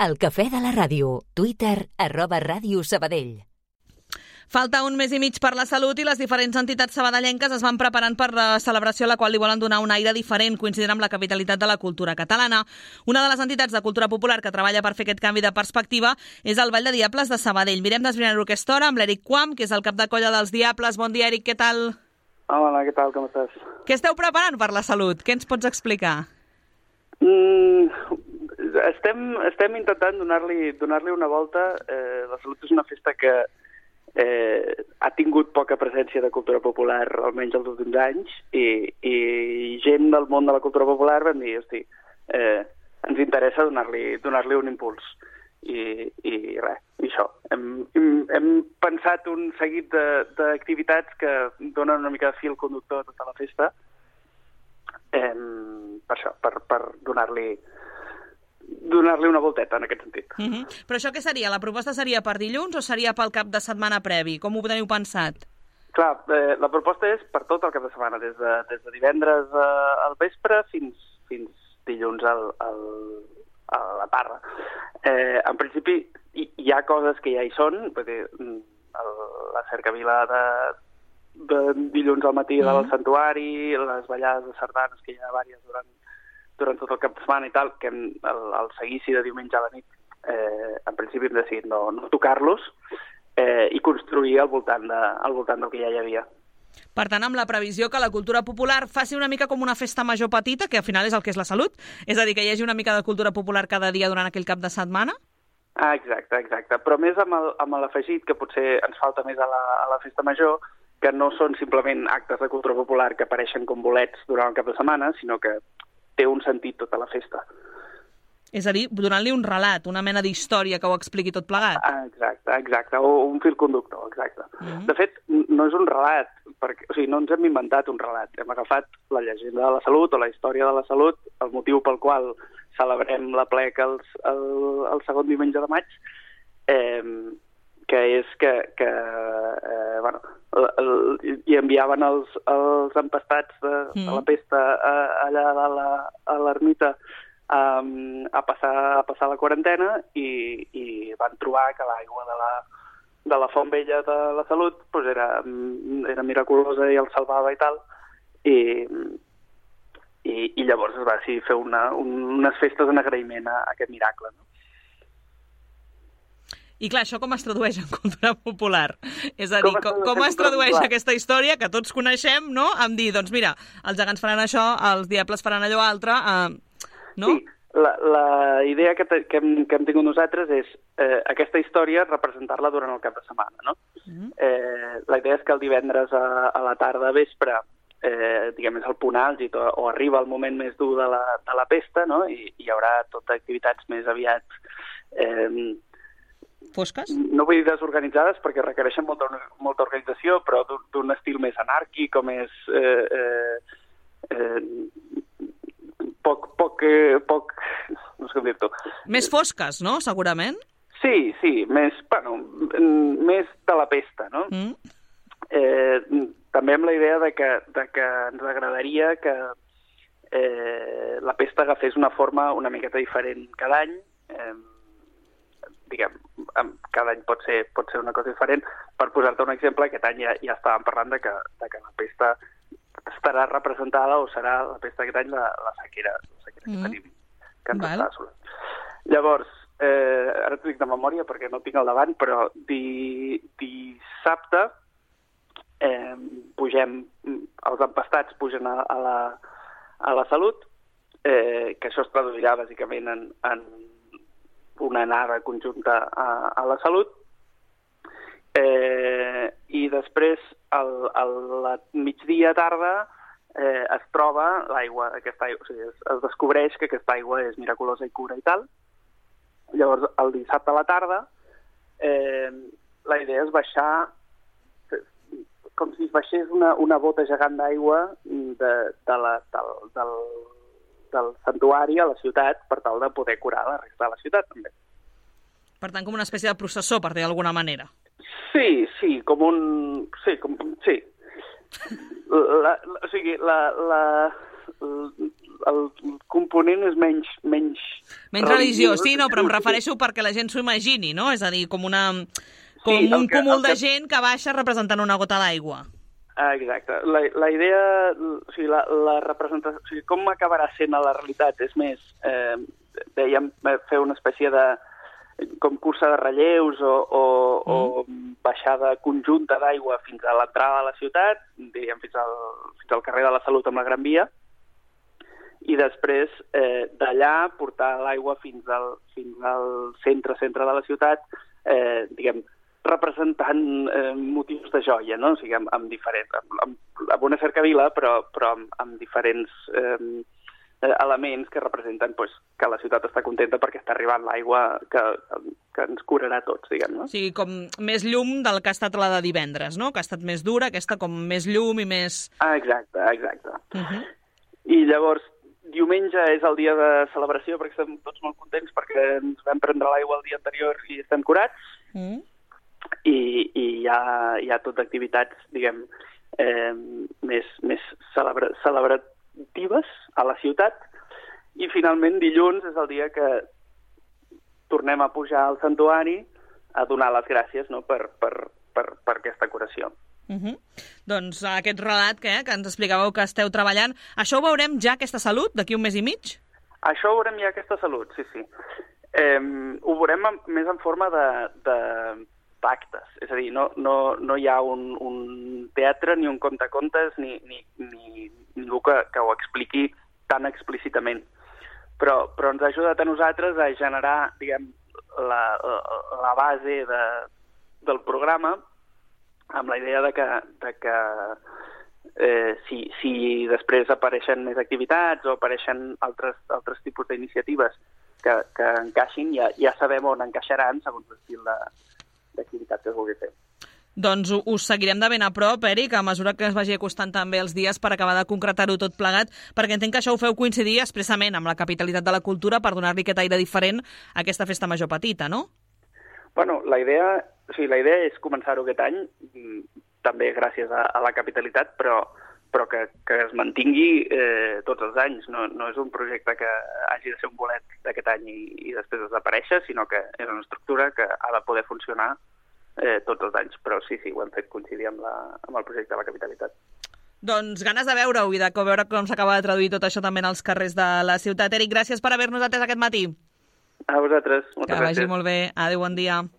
El cafè de la ràdio. Twitter, @Ràdio Sabadell. Falta un mes i mig per la salut i les diferents entitats sabadellenques es van preparant per la celebració a la qual li volen donar un aire diferent, coincidint amb la capitalitat de la cultura catalana. Una de les entitats de cultura popular que treballa per fer aquest canvi de perspectiva és el Ball de Diables de Sabadell. Mirem d'esbrinar-ho aquesta hora amb l'Eric Quam, que és el cap de colla dels Diables. Bon dia, Eric, què tal? Hola, què tal, com estàs? Què esteu preparant per la salut? Què ens pots explicar? Estem intentant donar-li una volta. La salut és una festa que ha tingut poca presència de cultura popular, almenys els últims anys, i gent del món de la cultura popular van dir, hosti, ens interessa donar-li un impuls. I res, i això. Hem pensat un seguit d'activitats que donen una mica de fil conductor a tota la festa, per això, per donar-li una volteta en aquest sentit. Però això què seria? La proposta seria per dilluns o seria pel cap de setmana previ? Com ho teniu pensat? Clar, la proposta és per tot el cap de setmana, des de divendres al vespre fins dilluns a la tarda. En principi, hi ha coses que ja hi són, vull dir, la cercavila de dilluns al matí del santuari, les ballades de sardanes, que hi ha diverses durant tot el cap de setmana i tal, que el seguici de diumenge a la nit, en principi hem decidit no tocar-los i construir al voltant del que ja hi havia. Per tant, amb la previsió que la cultura popular faci una mica com una festa major petita, que al final és el que és la salut, és a dir, que hi hagi una mica de cultura popular cada dia durant aquell cap de setmana? Exacte. Però més amb l'afegit, que potser ens falta més a la festa major, que no són simplement actes de cultura popular que apareixen com bolets durant el cap de setmana, sinó que té un sentit tota la festa. És a dir, donant-li un relat, una mena d'història que ho expliqui tot plegat. Exacte, o un fil conductor, exacte. De fet, no és un relat, no ens hem inventat un relat. Hem agafat la llegenda de la salut o la història de la salut, el motiu pel qual celebrem l'aplec el segon diumenge de maig, que és que hi enviaven els empastats de la pesta allà a l'ermita a passar la quarantena i van trobar que l'aigua de la font vella de la salut doncs era miraculosa i el salvava i tal, i llavors es va decidir fer unes festes en agraïment a aquest miracle, no? I clar, això com es tradueix en cultura popular? És a dir, com es tradueix aquesta història que tots coneixem, no? Em dir, doncs mira, els gegants faran això, els diables faran allò altre, no? Sí, la idea que hem tingut nosaltres és aquesta història representar-la durant el cap de setmana, no? La idea és que el divendres a la tarda vespre, diguem, és el punt àlgid o arriba el moment més dur de la pesta, no? I hi haurà tot activitats més aviat fosques? No vull dir desorganitzades perquè requereixen molta organització, però d'un estil més anàrquic o més poc no sé com dir-t'ho. Més fosques, no? Segurament? Sí, més de la pesta, no? També amb la idea de que ens agradaria que la pesta agafés una forma una miqueta diferent cada any, diguem, cada any pot ser una cosa diferent. Per posar-te un exemple, aquest any ja estàvem parlant de que la pesta estarà representada o serà la pesta aquest any la sequera que tenim, que ens està assolant. Llavors, ara t'ho dic de memòria perquè no tinc al davant, però dissabte els empastats pugen a la salut, que això es traduirà bàsicament en una anada conjunta a la salut, i després al migdia tarda es troba l'aigua, aquesta aigua, o sigui, es descobreix que aquesta aigua és miraculosa i cura i tal. Llavors, el dissabte a la tarda, la idea és baixar, com si es baixés una bota gegant d'aigua del santuari a la ciutat per tal de poder curar la resta de la ciutat, també. Per tant, com una espècie de processó, per dir d'alguna manera. Sí. el component és menys religiós, sí, no, però em refereixo perquè la gent s'ho imagini, no? És a dir, com un cúmul de gent que baixa representant una gota d'aigua. Exacte. La idea, o sigui, la representació, o sigui, com acabarà sent a la realitat és més, dèiem, fer una espècie de com cursa de relleus o baixada conjunta d'aigua fins a l'entrada de la ciutat, diríem fins al carrer de la Salut amb la Gran Via, i després d'allà portar l'aigua fins al centre de la ciutat, diguem, representant motius de joia, no? O sigui, amb una cercavila, però amb diferents elements que representen que la ciutat està contenta perquè està arribant l'aigua que ens curarà a tots, diguem, no? O sigui, com més llum del que ha estat la de divendres, no? Que ha estat més dura, aquesta com més llum i més... Exacte. I llavors, diumenge és el dia de celebració perquè estem tots molt contents perquè ens vam prendre l'aigua el dia anterior i estem curats. I hi ha tot d'activitats, diguem, més celebratives a la ciutat, i finalment dilluns és el dia que tornem a pujar al santuari a donar les gràcies, no, per aquesta curació. Doncs aquest relat que ens explicàveu que esteu treballant, això ho veurem ja, aquesta Salut, d'aquí un mes i mig? Això ho veurem ja, aquesta Salut, sí. Ho veurem més en forma d'actes, és a dir, no hi ha un teatre ni un contacontes ni ningú que ho expliqui tan explícitament, però ens ha ajudat a nosaltres a generar, diguem, la base del programa amb la idea de que si després apareixen més activitats o apareixen altres tipus d'iniciatives que encaixin, ja sabem on encaixaran segons l'estil d'activitat que es vulgui fer. Doncs us seguirem de ben a prop, Eric, a mesura que es vagi acostant també els dies per acabar de concretar-ho tot plegat, perquè entenc que això ho feu coincidir expressament amb la capitalitat de la cultura per donar-li aquest aire diferent a aquesta festa major petita, no? Bueno, la idea és començar-ho aquest any, també gràcies a la capitalitat, però que es mantingui tots els anys. No és un projecte que hagi de ser un bolet d'aquest any i després desaparèixer, sinó que és una estructura que ha de poder funcionar tots els anys. Però sí, ho hem fet coincidir amb el projecte de la capitalitat. Doncs ganes de veure-ho i de veure com s'acaba de traduir tot això també en els carrers de la ciutat. Eric, gràcies per haver-nos atès aquest matí. A vosaltres. Moltes gràcies. Que vagi molt bé. Adéu, bon dia.